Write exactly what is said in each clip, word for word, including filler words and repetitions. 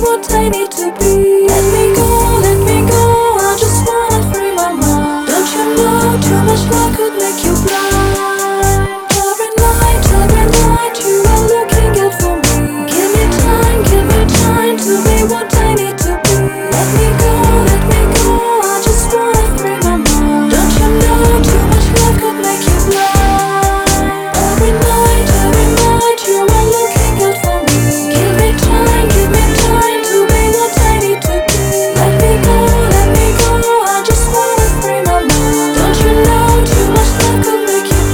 what I need to be. Let me go, let me go, I just wanna free my mind. Don't you know too much love could make you blind? Every night, every night you are looking out for me. Give me time, give me time to be what I need to be. Let me go, let me go, I just wanna free my mind. Don't you know too much love could make you blind? Every night, every night you are looking out for me. Give me time, give me time to be what I need to be. Let me go, let me go, I just wanna free my mind. Don't you know too much love could make you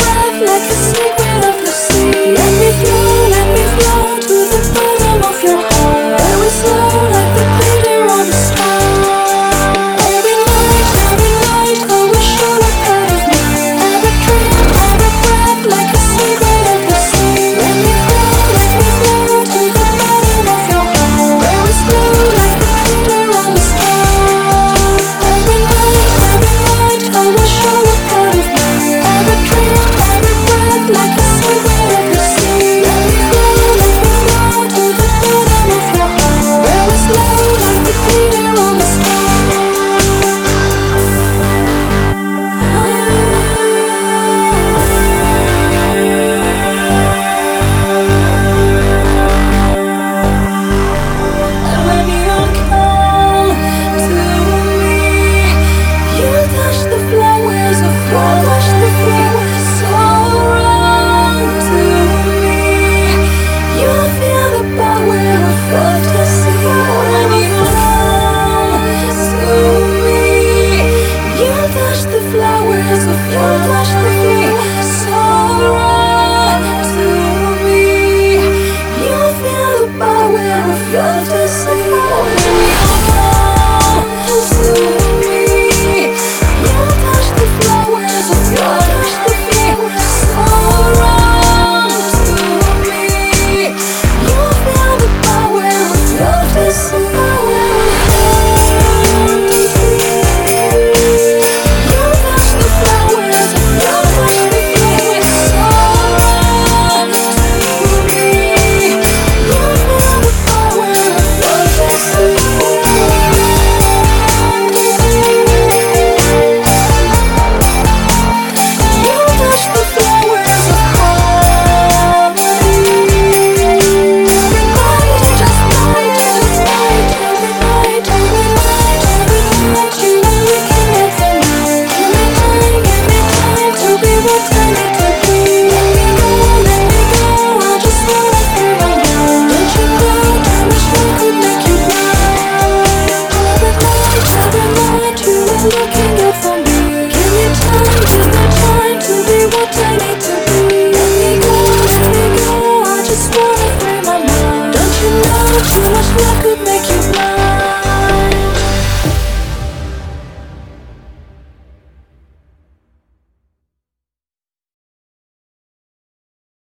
like a secret of the sea. Let me flow, let me flow to the bottom of your heart.